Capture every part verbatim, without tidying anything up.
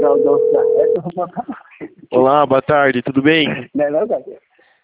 tirar o doce da reta, eu vou botar mais. Olá, boa tarde, tudo bem? Não é não, Gabriel?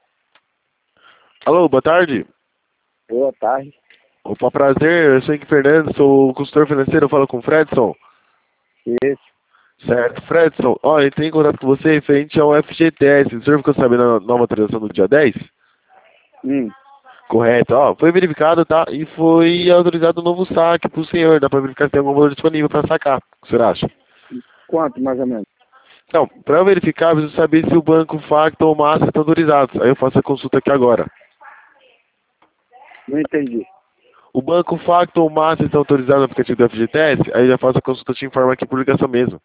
Alô, boa tarde. Boa tarde. Opa, prazer, eu sou Henrique Fernandes, sou consultor financeiro, eu falo com o Fredson. Isso. Certo, Fredson, ó, entrei em contato com você referente ao F G T S, o senhor ficou sabendo a nova atualização do dia dez? Hum. Correto, ó, foi verificado, tá, e foi autorizado um novo saque pro senhor, dá pra verificar se tem algum valor disponível pra sacar, o que o senhor acha? Quanto, mais ou menos? Então, pra verificar, preciso saber se o Banco Facto ou o Master estão autorizados, aí eu faço a consulta aqui agora. Não entendi. O Banco Facto ou o Master estão autorizados no aplicativo do F G T S, aí eu já faço a consulta e te informo aqui por ligação mesmo.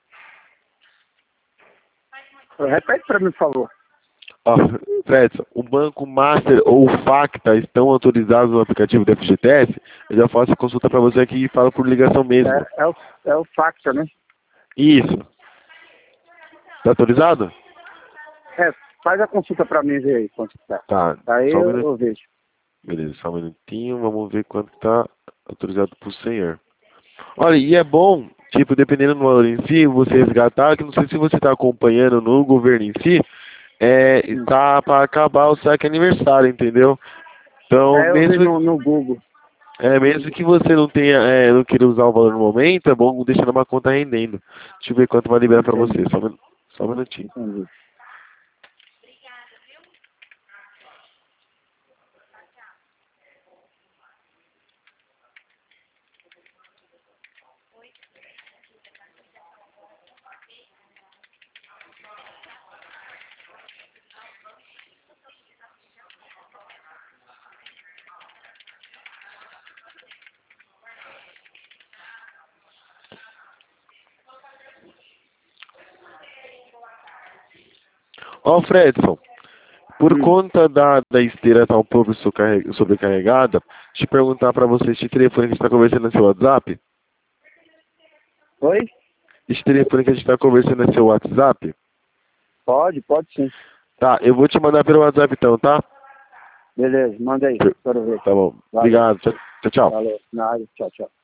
Repete pra mim, por favor. Ó, Fredson, o Banco Master ou o Facta estão autorizados no aplicativo do F G T S? Eu já faço a consulta para você aqui e falo por ligação mesmo. É, é, o, é o Facta, né? Isso. Tá autorizado? É, faz a consulta pra mim, ver aí quanto tá. Tá, Aí só um eu, minuto. eu vejo. Beleza, só um minutinho, vamos ver quanto tá autorizado pro senhor. Olha, e é bom, tipo, dependendo do valor em si, você resgatar, que não sei se você tá acompanhando no governo em si, é, está para acabar o saque aniversário, entendeu? Então, É, eu vi mesmo, no, no Google. é, mesmo que você não tenha, é, não queira usar o valor no momento, é bom deixar numa conta rendendo. Deixa eu ver quanto vai liberar para você, só, um minu- só um minutinho. Entendi. Ó, Fredson, por Hum. conta da, da esteira estar um pouco sobrecarre- sobrecarregada, te perguntar para você, este telefone que a gente está conversando no seu WhatsApp? Oi? Este telefone que a gente está conversando é seu WhatsApp? Pode, pode sim. Tá, eu vou te mandar pelo WhatsApp então, tá? Beleza, manda aí. Quero ver. Tá bom. Valeu. Obrigado. Tchau, tchau. tchau. Valeu. Nada. Tchau, tchau.